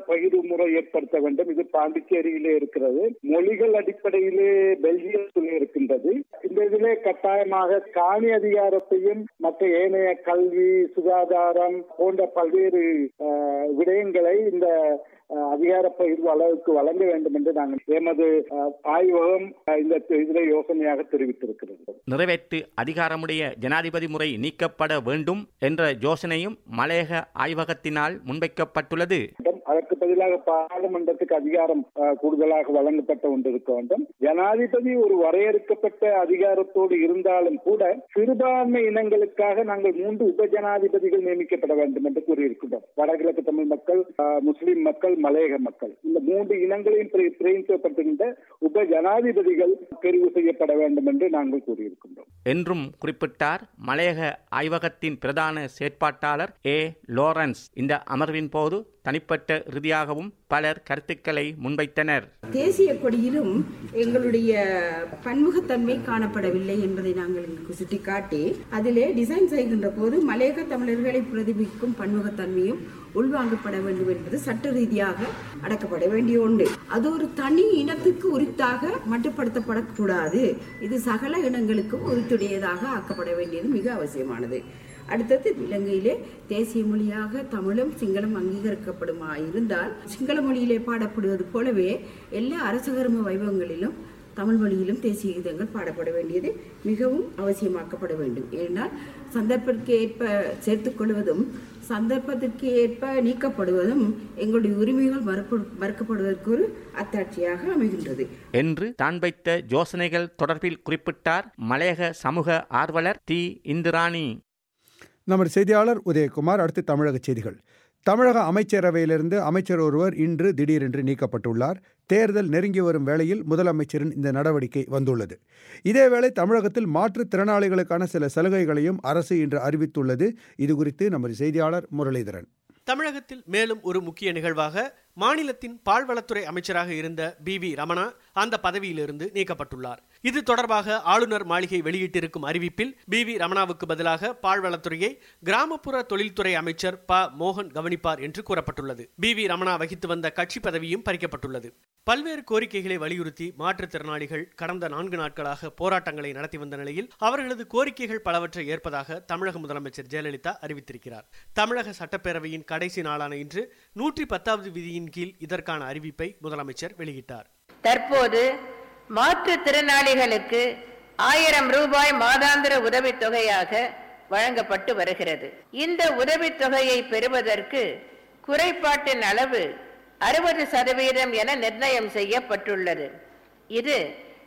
பகிர்வு முறை ஏற்படுத்த வேண்டும். இது பாண்டிச்சேரியிலே இருக்கிறது. மொழிகள் அடிப்படையிலே பெல்ஜியத்திலே இருக்கின்றது. இந்த இதிலே கட்டாயமாக காணி அதிகாரத்தையும் மற்ற ஏனைய கல்வி, சுகாதாரம் போன்ற பல்வேறு விடயங்களை இந்த அதிகார பகிர்வு அளவுக்கு வழங்க வேண்டும் என்று நாங்கள் எமது ஆய்வகம் இந்த இதிலே யோசனையாக தெரிவித்திருக்கிறது. நிறைவேற்று அதிகாரமுடைய ஜனாதிபதி முறை நீக்கப்பட வேண்டும் என்ற யோசனையும் மலையக ஆய்வகத்தினால் முன்வைக்கப்பட்டுள்ளது. அதற்கு பதிலாக பாராளுமன்றத்துக்கு அதிகாரம் கூடுதலாக வழங்கப்பட்ட ஒன்று இருக்க வேண்டும். ஜனாதிபதி ஒரு வரையறுக்கப்பட்ட அதிகாரத்தோடு இருந்தாலும் கூட சிறுபான்மை இனங்களுக்காக நாங்கள் 3 உப ஜனாதிபதிகள் நியமிக்கப்பட வேண்டும் என்று கூறியிருக்கிறோம். வடகிழக்கு தமிழ் மக்கள், முஸ்லிம் மக்கள், மலையக மக்கள், இந்த 3 இனங்களையும் பிரதிநிதித்துவப்படுத்துகின்ற உப ஜனாதிபதிகள் தெரிவு செய்யப்பட வேண்டும் என்று நாங்கள் கூறியிருக்கின்றோம் என்றும் குறிப்பிட்டார் மலையக ஆய்வகத்தின் பிரதான செயற்பாட்டாளர் ஏ. லாரன்ஸ். இந்த அமர்வின் போது தனிப்பட்ட ரீதியாகவும் பலர் கருத்துக்களை முன்வைத்தனர். தேசிய கொடியிலும் எங்களுடைய பன்முகத்தன்மை காணப்படவில்லை என்பதை நாங்கள் சுட்டிக்காட்டி அதிலே டிசைன் செய்கின்ற போது மலையக தமிழர்களை பிரதிபலிக்கும் பன்முகத்தன்மையும் உள்வாங்கப்பட வேண்டும் என்பது சட்ட ரீதியாக அடக்கப்பட வேண்டிய ஒன்று. அது ஒரு தனி இனத்துக்கு உரித்தாக மட்டுப்படுத்தப்படக்கூடாது. இது சகல இனங்களுக்கும் உரித்துடையதாக ஆக்கப்பட வேண்டியது மிக அவசியமானது. அடுத்தது, இலங்கையிலே தேசிய மொழியாக தமிழும் சிங்களம் அங்கீகரிக்கப்படுமா இருந்தால் சிங்கள மொழியிலே பாடப்படுவது போலவே எல்லா அரசகர்ம வைபவங்களிலும் தமிழ் மொழியிலும் தேசிய கீதங்கள் பாடப்பட வேண்டியது மிகவும் அவசியமாக்கப்பட வேண்டும். ஏனால் சந்தர்ப்பத்திற்கு ஏற்ப சேர்த்துக்கொள்வதும் சந்தர்ப்பத்திற்கு ஏற்ப நீக்கப்படுவதும் எங்களுடைய உரிமைகள் மறுக்கப்படுவதற்கு ஒரு அத்தாட்சியாக அமைகின்றது என்று தான் வைத்த யோசனைகள் தொடர்பில் குறிப்பிட்டார் மலையக சமூக ஆர்வலர் டி. இந்திராணி. நமது செய்தியாளர் உதயகுமார். அடுத்து தமிழக செய்திகள். தமிழக அமைச்சரவையிலிருந்து அமைச்சர் ஒருவர் இன்று திடீரென்று நீக்கப்பட்டுள்ளார். தேர்தல் நெருங்கி வரும் வேளையில் முதலமைச்சரின் இந்த நடவடிக்கை வந்துள்ளது. இதேவேளை தமிழகத்தில் மாற்றுத்திறனாளிகளுக்கான சில சலுகைகளையும் அரசு இன்று அறிவித்துள்ளது. இதுகுறித்து நமது செய்தியாளர் முரளிதரன். தமிழகத்தில் மேலும் ஒரு முக்கிய நிகழ்வாக மாநிலத்தின் பால்வளத்துறை அமைச்சராக இருந்த பி.வி. ரமணா அந்த பதவியிலிருந்து நீக்கப்பட்டுள்ளார். இது தொடர்பாக ஆளுநர் மாளிகை வெளியிட்டிருக்கும் அறிவிப்பில் பி.வி. ரமணாவுக்கு பதிலாக பால்வளத்துறையை கிராமப்புற தொழில்துறை அமைச்சர் ப. மோகன் கவனிப்பார் என்று கூறப்பட்டுள்ளது. பி.வி. ரமணா வகித்து வந்த கட்சி பதவியும் பறிக்கப்பட்டுள்ளது. பல்வேறு கோரிக்கைகளை வலியுறுத்தி மாற்றுத்திறனாளிகள் கடந்த 4 நாட்களாக போராட்டங்களை நடத்தி வந்த நிலையில் அவர்களது கோரிக்கைகள் பலவற்றை ஏற்பதாக தமிழக முதலமைச்சர் ஜெயலலிதா அறிவித்திருக்கிறார். தமிழக சட்டப்பேரவையின் கடைசி நாளான இன்று 110வது விதியின் கீழ் இதற்கான அறிவிப்பை முதலமைச்சர் வெளியிட்டார். தற்போது மாற்றுத்திறனாளிகளுக்கு 1000 ரூபாய் மாதாந்திர உதவித்தொகையாக வழங்கப்பட்டு வருகிறது. இந்த உதவித்தொகையை பெறுவதற்கு குறைபாட்டின் அளவு 60% என நிர்ணயம் செய்யப்பட்டுள்ளது. இது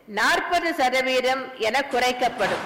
40% என குறைக்கப்படும்.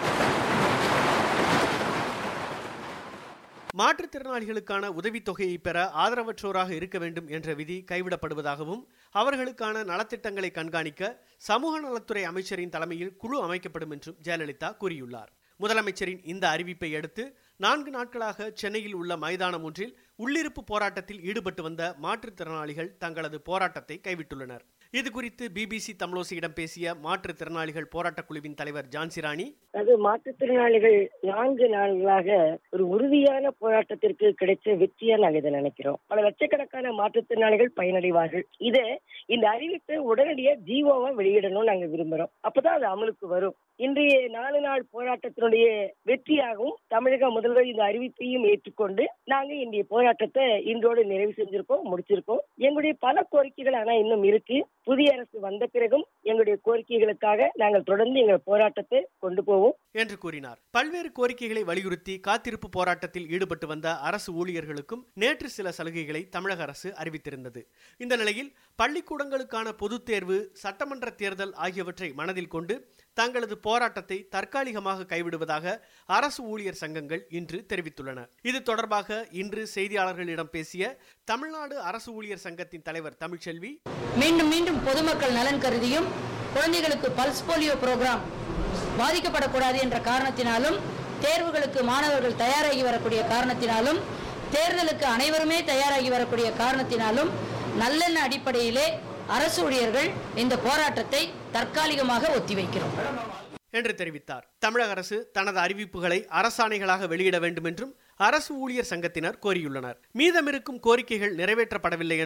மாற்றுத்திறனாளிகளுக்கான உதவித்தொகையை பெற ஆதரவற்றோராக இருக்க வேண்டும் என்ற விதி கைவிடப்படுவதாகவும் அவர்களுக்கான நலத்திட்டங்களை கண்காணிக்க சமூக நலத்துறை அமைச்சரின் தலைமையில் குழு அமைக்கப்படும் என்றும் ஜெயலலிதா கூறியுள்ளார். முதலமைச்சரின் இந்த அறிவிப்பை அடுத்து 4 நாட்களாக சென்னையில் உள்ள மைதானம் ஒன்றில் உள்ளிருப்பு போராட்டத்தில் ஈடுபட்டு வந்த மாற்றுத்திறனாளிகள் தங்களது போராட்டத்தை கைவிட்டுள்ளனர். இதுகுறித்து பிபிசி தமிழோசியிடம் பேசிய மாற்றுத்திறனாளிகள் போராட்டக் குழுவின் தலைவர் ஜான்சிராணி, அது மாற்றுத்திறனாளிகள் 4 நாள்களாக ஒரு உறுதியான போராட்டத்திற்கு கிடைச்ச வெற்றியா நாங்க இதை நினைக்கிறோம். பல லட்சக்கணக்கான மாற்றுத்திறனாளிகள் பயனடைவார்கள். இந்த அறிவிப்பை உடனடியாக ஜீவோவா வெளியிடணும் நாங்க விரும்புறோம். அப்பதான் அது அமலுக்கு வரும். இன்றைய 4 நாள் போராட்டத்தினுடைய வெற்றியாகவும் தமிழக முதல்வர் இந்த அறிவிப்பையும் ஏற்றுக்கொண்டு நாங்க இன்றைய போராட்டத்தை இன்றோடு நிறைவு செஞ்சிருக்கோம், முடிச்சிருக்கோம். எங்களுடைய பல கோரிக்கைகள் ஆனா இன்னும் இருக்கு. புதிய அரசு வந்த பிறகும் எங்களுடைய கோரிக்கைகளுக்காக நாங்கள் தொடர்ந்து எங்கள் போராட்டத்தை கொண்டு போவோம் என்று கூறினார். பல்வேறு கோரிக்கைகளை வலியுறுத்தி காத்திருப்பு போராட்டத்தில் ஈடுபட்டு வந்த அரசு ஊழியர்களுக்கும் நேற்று சில சலுகைகளை தமிழக அரசு அறிவித்திருந்தது. இந்த நிலையில் பள்ளிக்கூடங்களுக்கான பொதுத் தேர்வு, சட்டமன்ற தேர்தல் ஆகியவற்றை மனதில் கொண்டு தங்களது போராட்டத்தை தற்காலிகமாக கைவிடுவதாக அரசு ஊழியர் சங்கங்கள் இன்று தெரிவித்துள்ளன. இது தொடர்பாக இன்று செய்தியாளர்களிடம் பேசிய தமிழ்நாடு அரசு ஊழியர் சங்கத்தின் தலைவர் தமிழ்ச்செல்வி, மீண்டும் பொதுமக்கள் நலன் கருதியும் குழந்தைகளுக்கு பல்ஸ் போலியோ புரோகிராம் பாதிக்கப்படக்கூடாது என்ற காரணத்தினாலும், தேர்வுகளுக்கு மாணவர்கள் தயாராகி வரக்கூடிய காரணத்தினாலும், தேர்தலுக்கு அனைவருமே தயாராகி வரக்கூடிய காரணத்தினாலும் நல்லெண்ண அடிப்படையிலே அரசு ஊழியர்கள் இந்த போராட்டத்தை தற்காலிகமாக ஒத்திவைக்கிறோம் என்று தெரிவித்தார். தமிழக அரசு தனது அறிவிப்புகளை அரசாணைகளாக வெளியிட வேண்டும் என்றும் அரசு ஊழியர் சங்கத்தினர் கோரியுள்ளனர். மீதமிருக்கும் கோரிக்கைகள் நிறைவேற்றப்படவில்லை என்றால்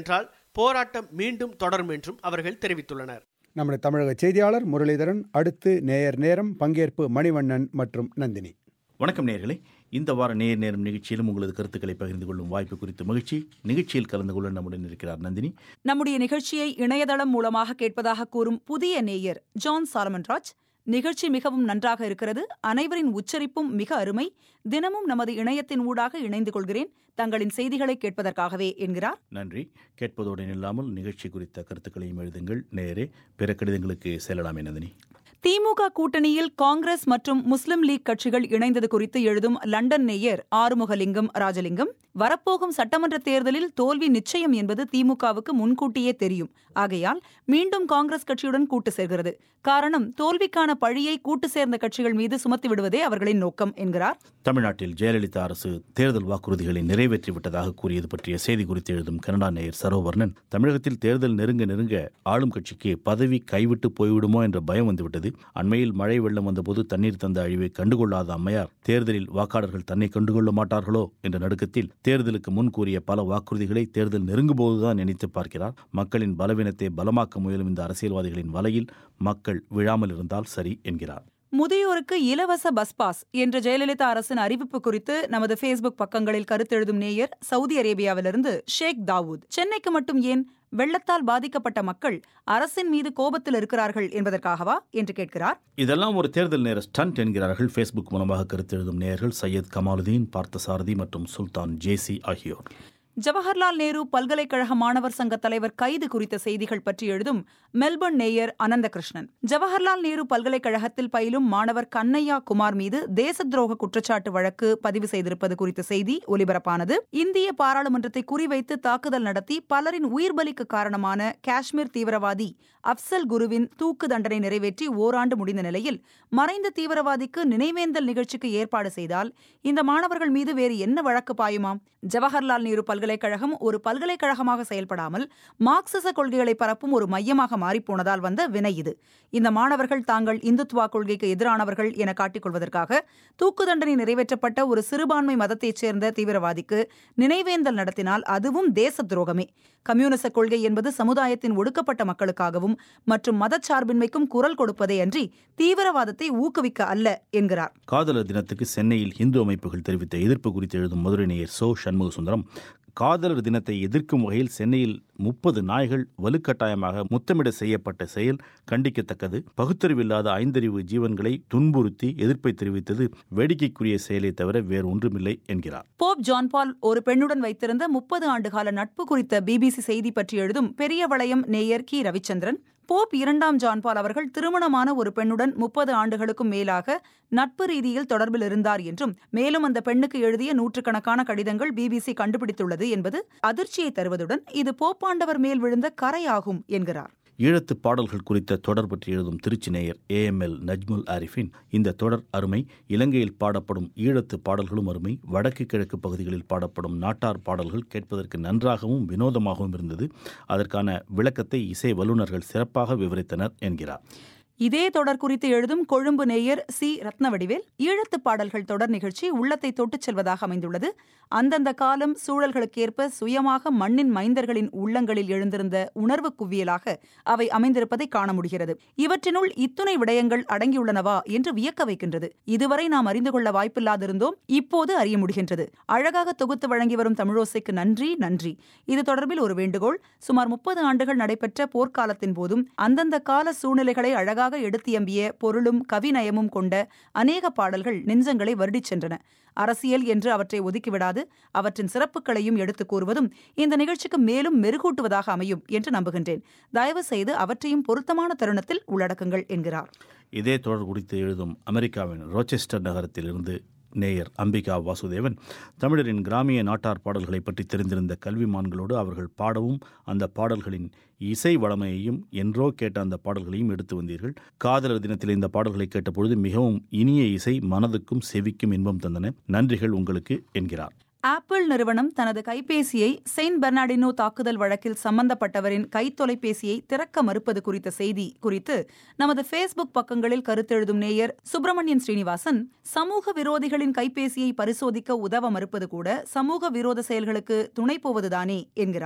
போராட்டம் மீண்டும் தொடரும் என்றும் அவர்கள் தெரிவித்துள்ளனர். நம்முடைய தமிழக செய்தியாளர் முரளிதரன். அடுத்து நேயர் நேரம். பங்கேற்பு மணிவண்ணன் மற்றும் நந்தினி. வணக்கம் நேயர்களே. இந்த வார நேர் நேரம் நிகழ்ச்சியிலும் உங்களது கருத்துக்களை பகிர்ந்து கொள்ளும் வாய்ப்பு குறித்து மகிழ்ச்சி. நிகழ்ச்சியில் கலந்து கொள்ள நம்முடன் இருக்கிறார் நந்தினி. நம்முடைய நிகழ்ச்சியை இணையதளம் மூலமாக கேட்பதாக கூறும் புதிய நேயர் ஜான் சாலமன்ராஜ், நிகழ்ச்சி மிகவும் நன்றாக இருக்கிறது. அனைவரின் உச்சரிப்பும் மிக அருமை. தினமும் நமது இணையத்தின் ஊடாக இணைந்து கொள்கிறேன் தங்களின் செய்திகளை கேட்பதற்காகவே என்கிறார். நன்றி. கேட்பதோடு இல்லாமல் நிகழ்ச்சி குறித்த கருத்துக்களையும் எழுதுங்கள் நேயரே. பிற கடிதங்களுக்கு செல்லலாமே நந்தினி. திமுக கூட்டணியில் காங்கிரஸ் மற்றும் முஸ்லிம் லீக் கட்சிகள் இணைந்தது குறித்து எழுதும் லண்டன் நேயர் ஆறுமுகலிங்கம் ராஜலிங்கம், வரப்போகும் சட்டமன்ற தேர்தலில் தோல்வி நிச்சயம் என்பது திமுகவுக்கு முன்கூட்டியே தெரியும். ஆகையால் மீண்டும் காங்கிரஸ் கட்சியுடன் கூட்டு சேர்கிறது. காரணம், தோல்விக்கான பழியை கூட்டு சேர்ந்த கட்சிகள் மீது சுமத்தி விடுவதே அவர்களின் நோக்கம் என்கிறார். தமிழ்நாட்டில் ஜெயலலிதா அரசு தேர்தல் வாக்குறுதிகளை நிறைவேற்றிவிட்டதாக கூறியது பற்றிய செய்தி குறித்து எழுதும் கனடா நேயர் சரோவர்ணன், தமிழகத்தில் தேர்தல் நெருங்க நெருங்க ஆளும் கட்சிக்கு பதவி கைவிட்டு போய்விடுமோ என்ற பயம் வந்துவிட்டது. அண்மையில் மழை வெள்ளம் வந்தபோது தண்ணீர் தந்த அழிவை கண்டுகொள்ளாத அம்மையார் தேர்தலில் வாக்காளர்கள் தன்னை கண்டுகொள்ள மாட்டார்களோ என்ற நடுக்கத்தில் தேர்தலுக்கு முன் கூறிய பல வாக்குறுதிகளை தேர்தல் நெருங்கும்போதுதான் நினைத்து பார்க்கிறார். மக்களின் பலவீனத்தை பலமாக்க முயலும் இந்த அரசியல்வாதிகளின் வலையில் மக்கள் விழாமல் இருந்தால் சரி என்கிறார். முதியோருக்கு இலவச பஸ் பாஸ் என்ற ஜெயலலிதா அரசின் அறிவிப்பு குறித்து நமது ஃபேஸ்புக் பக்கங்களில் கருத்தெழுதும் நேயர் சவுதி அரேபியாவிலிருந்து ஷேக் தாவூத், சென்னைக்கு மட்டும் ஏன், வெள்ளத்தால் பாதிக்கப்பட்ட மக்கள் அரசின் மீது கோபத்தில் இருக்கிறார்கள் என்பதற்காகவா என்று கேட்கிறார். இதெல்லாம் ஒரு தேர்தல் நேர ஸ்டண்ட் என்கிறார்கள் ஃபேஸ்புக் மூலமாக கருத்தெழுதும் நேயர்கள் சையத் கமாலுதீன், பார்த்தசாரதி மற்றும் சுல்தான் ஜேசி ஆகியோர். ஜவஹர்லால் நேரு பல்கலைக்கழக மாணவர் சங்க தலைவர் கைது குறித்த செய்திகள் பற்றி எழுதும் மெல்பர்ன் நேயர் அனந்தகிருஷ்ணன், ஜவஹர்லால் நேரு பல்கலைக்கழகத்தில் பயிலும் மாணவர் கண்ணையா குமார் மீது தேச துரோக குற்றச்சாட்டு வழக்கு பதிவு செய்திருப்பது குறித்த செய்தி ஒலிபரப்பானது. இந்திய பாராளுமன்றத்தை குறிவைத்து தாக்குதல் நடத்தி பலரின் உயிர் பலிக்கு காரணமான காஷ்மீர் தீவிரவாதி அப்சல் குருவின் தூக்கு தண்டனை நிறைவேற்றி ஓராண்டு முடிந்த நிலையில் மறைந்த தீவிரவாதிக்கு நினைவேந்தல் நிகழ்ச்சிக்கு ஏற்பாடு செய்தால் இந்த மாணவர்கள் மீது வேறு என்ன வழக்கு பாயுமாம்? ஜவஹர்லால் நேரு பல்கலைக்கழகம் ஒரு பல்கலைக்கழகமாக செயல்படாமல் மார்க்சிச கொள்கைகளை பரப்பும் ஒரு மையமாக மாறிப்போனதால் வந்த வினை இது. இந்த மாணவர்கள் தாங்கள் இந்துத்துவா கொள்கைக்கு எதிரானவர்கள் என காட்டிக்கொள்வதற்காக தூக்கு தண்டனை நிறைவேற்றப்பட்ட ஒரு சிறுபான்மை மதத்தைச் சேர்ந்த தீவிரவாதிக்கு நினைவேந்தல் நடத்தினால் அதுவும் தேச துரோகமே. கம்யூனிச கொள்கை என்பது சமுதாயத்தின் ஒடுக்கப்பட்ட மக்களுக்காகவும் மற்றும் மதச்சார்பின்மைக்கும் குரல் கொடுப்பதே அன்றி தீவிரவாதத்தை ஊக்குவிக்க அல்ல என்கிறார். காதலர் தினத்துக்கு சென்னையில் இந்து அமைப்புகள் தெரிவித்த எதிர்ப்பு குறித்து எழுதும் மதுரை நேயர் சோ சண்முக சுந்தரம், காதலர் தினத்தை எதிர்க்கும் வகையில் சென்னையில் 30 நாய்கள் வலுக்கட்டாயமாக முத்தமிட செய்யப்பட்ட செயல் கண்டிக்கத்தக்கது. பகுத்தறிவில்லாத 5 ஜீவன்களை துன்புறுத்தி எதிர்ப்பை தெரிவித்தது வேடிக்கைக்குரிய செயலை தவிர வேறு ஒன்றுமில்லை என்கிறார். போப் ஜான் பால் ஒரு பெண்ணுடன் வைத்திருந்த 30 ஆண்டுகால நட்பு குறித்த பிபிசி செய்தி பற்றி எழுதும் பெரிய வளையம் நேயர் கி ரவிச்சந்திரன், போப் 2ஆம் ஜான் பால் அவர்கள் திருமணமான ஒரு பெண்ணுடன் 30 ஆண்டுகளுக்கும் மேலாக நட்பு ரீதியில் தொடர்பில் இருந்தார் என்றும், மேலும் அந்த பெண்ணுக்கு எழுதிய நூற்றுக்கணக்கான கடிதங்கள் பிபிசி கண்டுபிடித்துள்ளது என்பது அதிர்ச்சியை தருவதுடன் இது போப்பாண்டவர் மேல் விழுந்த கரையாகும் என்கிறார். ஈழத்து பாடல்கள் குறித்த தொடர் பற்றி எழுதும் திருச்சி நேயர் AML நஜ்முல் ஆரிஃபின், இந்த தொடர் அருமை. இலங்கையில் பாடப்படும் ஈழத்து பாடல்களும் அருமை. வடக்கு கிழக்கு பகுதிகளில் பாடப்படும் நாட்டார் பாடல்கள் கேட்பதற்கு நன்றாகவும் வினோதமாகவும் இருந்தது. அதற்கான விளக்கத்தை இசை வல்லுநர்கள் சிறப்பாக விவரித்தனர் என்கிறார். இதே தொடர் குறித்து எழுதும் கொழும்பு நேயர் சி ரத்னவடிவேல், ஈழத்து பாடல்கள் தொடர் நிகழ்ச்சி உள்ளத்தை தொட்டுச் செல்வதாக அமைந்துள்ளது. அந்தந்த காலம் சூழல்களுக்கேற்ப சுயமாக மண்ணின் மைந்தர்களின் உள்ளங்களில் எழுந்திருந்த உணர்வு குவியலாக அவை அமைந்திருப்பதை காண முடிகிறது. இவற்றினுள் இத்துணை விடயங்கள் அடங்கியுள்ளனவா என்று வியக்க வைக்கின்றது. இதுவரை நாம் அறிந்து கொள்ள வாய்ப்பில்லாதிருந்தோம், இப்போது அறிய முடிகின்றது. அழகாக தொகுத்து வழங்கி வரும் தமிழோசைக்கு நன்றி நன்றி. இது தொடர்பில் ஒரு வேண்டுகோள். சுமார் 30 ஆண்டுகள் நடைபெற்ற போர்க்காலத்தின் போதும் அந்தந்த கால சூழ்நிலைகளை அழகாக எடுத்தியம்பிய பொருளும் கவிநயமும் கொண்ட அநேக பாடல்கள் நெஞ்சங்களை வருடிச் சென்றன. அரசியல் என்று அவற்றை ஒதுக்கிவிடாது அவற்றின் சிறப்புகளையும் எடுத்துக் கூறுவதும் இந்த நிகழ்ச்சிக்கு மேலும் மெருகூட்டுவதாக அமையும் என்று நம்புகின்றேன். தயவு செய்து அவற்றையும் பொருத்தமான தருணத்தில் உள்ளடக்குங்கள் என்கிறார். இதே தொடர் குறித்து எழுதும் அமெரிக்காவின் ரோச்செஸ்டர் நகரத்திலிருந்து நேயர் அம்பிகா வாசுதேவன், தமிழரின் கிராமிய நாட்டார் பாடல்களை பற்றி தெரிந்திருந்த கல்விமான்களோடு அவர்கள் பாடவும் அந்த பாடல்களின் இசை வளமையையும் என்றோ கேட்ட அந்த பாடல்களையும் எடுத்து வந்தீர்கள். காதலர் தினத்தில் இந்த பாடல்களை கேட்டபொழுது மிகவும் இனிய இசை மனதுக்கும் செவிக்கும் இன்பம் தந்தன. நன்றிகள் உங்களுக்கு என்கிறார். ஆப்பிள் நிறுவனம் தனது கைபேசியை செயின்ட் பெர்னார்டினோ தாக்குதல் வழக்கில் சம்பந்தப்பட்டவரின் கைத்தொலைபேசியை திறக்க மறுப்பது குறித்த செய்தி குறித்து நமது ஃபேஸ்புக் பக்கங்களில் கருத்தெழுதும் நேயர் சுப்பிரமணியன் ஸ்ரீனிவாசன், சமூக விரோதிகளின் கைபேசியை பரிசோதிக்க உதவ மறுப்பது கூட சமூக விரோத செயல்களுக்கு துணை போவதுதானே என்கிறார்.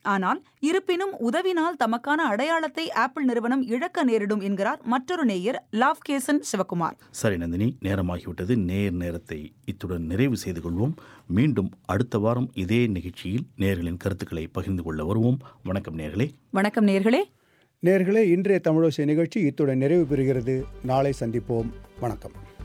ஆனால் இருப்பினும் உதவினால் தமக்கான அடையாளத்தை ஆப்பிள் நிறுவனம் இழக்க நேரிடும் என்கிறார் மற்றொரு நேயர் லாவ்கேசன் சிவகுமார். சரி நந்தினி, நேரமாகிவிட்டது. நேரத்தை இத்துடன் நிறைவு செய்து கொள்வோம். மீண்டும் அடுத்த வாரம் இதே நிகழ்ச்சியில் நேயர்களின் கருத்துக்களை பகிர்ந்து கொள்ள வருவோம். வணக்கம் நேயர்களே. வணக்கம் நேயர்களே. நேயர்களே, இன்றைய தமிழோசை நிகழ்ச்சி இத்துடன் நிறைவு பெறுகிறது. நாளை சந்திப்போம். வணக்கம்.